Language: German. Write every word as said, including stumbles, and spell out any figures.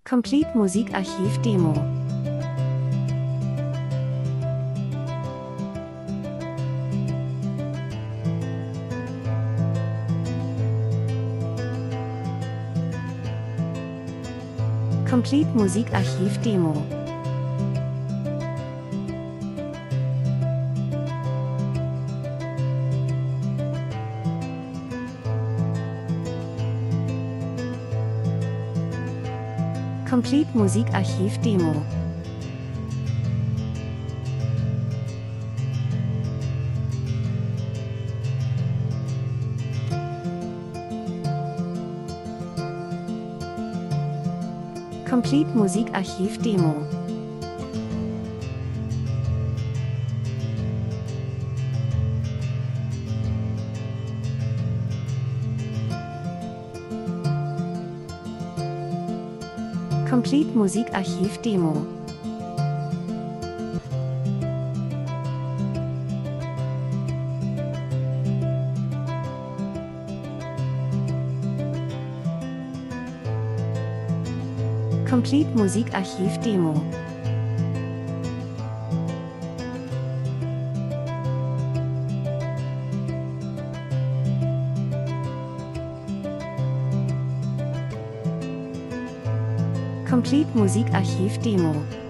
Complete Musikarchiv Demo. Complete Musikarchiv Demo. Complete Musikarchiv Demo. Complete Musikarchiv Demo. Complete Musikarchiv Demo. Complete Musikarchiv Demo. Complete Musikarchiv Demo. Complete Musikarchiv Demo. Complete Musikarchiv Demo. Complete Musikarchiv Demo. Complete Musikarchiv Demo. Complete Musikarchiv Demo. Complete Musikarchiv Demo. Complete Musikarchiv Demo. Complete Musikarchiv Demo. Complete Musikarchiv Demo.